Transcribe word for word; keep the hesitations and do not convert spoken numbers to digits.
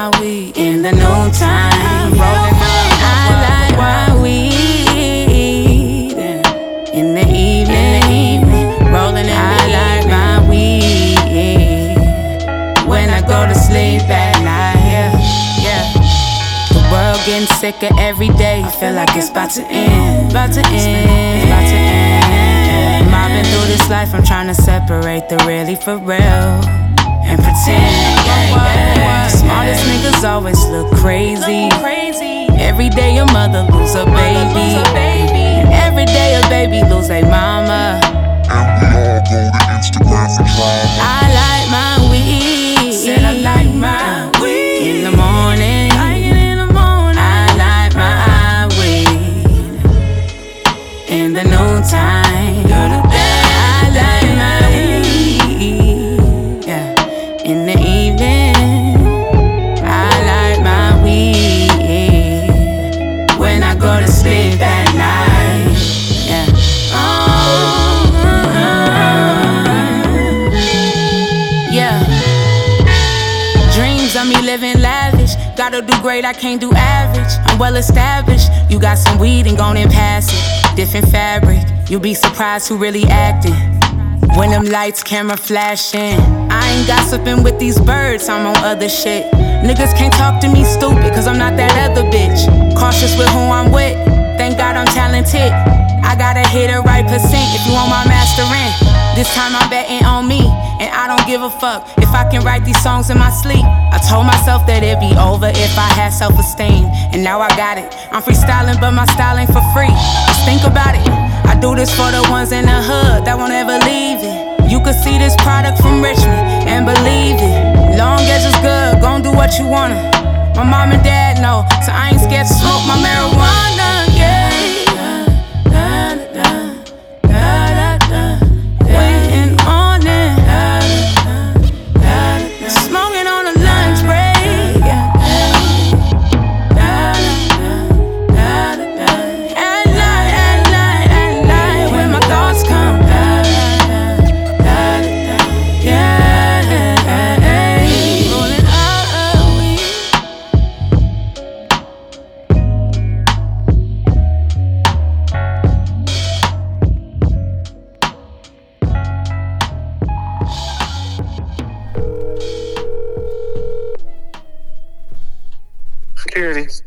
my weed in the noontime. Rolling up, I like my weed in the evening. Rolling it, I like my weed when I go to sleep at night. Yeah, yeah. The world getting sicker every day. I feel like it's about to end. About to end. About to end. Mobbing through this life, I'm trying to separate the really for real and pretend. Yeah, yeah. Smartest niggas always look crazy. Every day your mother lose a baby. And every day a baby lose a mama. And we all go to Instagram for drama. I like my weed. Said I like my weed in the morning. in the morning. I like my weed in the noontime. I like my weed, yeah, in the evening. I like my weed when I go to sleep at night. Yeah. Oh, yeah. Dreams of me living lavish. Gotta do great, I can't do average. I'm well established. You got some weed and gon' and pass it. Different fabric, you'll be surprised who really acting. When them lights, camera flashing. I ain't gossiping with these birds, I'm on other shit. Niggas can't talk to me stupid, cause I'm not that other bitch. Cautious with who I'm with, thank God I'm talented. I gotta hit the right percent if you want my mastering. This time I'm betting on me, and I don't give a fuck if I can write these songs in my sleep. I told myself that it'd be over if I had self-esteem, and now I got it. I'm freestyling, but my style ain't for free. Just think about it. I do this for the ones in the hood that won't ever leave it. You could see this product from Richmond and believe it. Long as it's good, gon' do what you wanna. My mom and dad know, so I ain't scared to smoke my marijuana. Yeah. Waiting on it. Smoking on a lunch break. At night, at night, at night, when my thoughts come. Yeah, rolling out a weed. Security.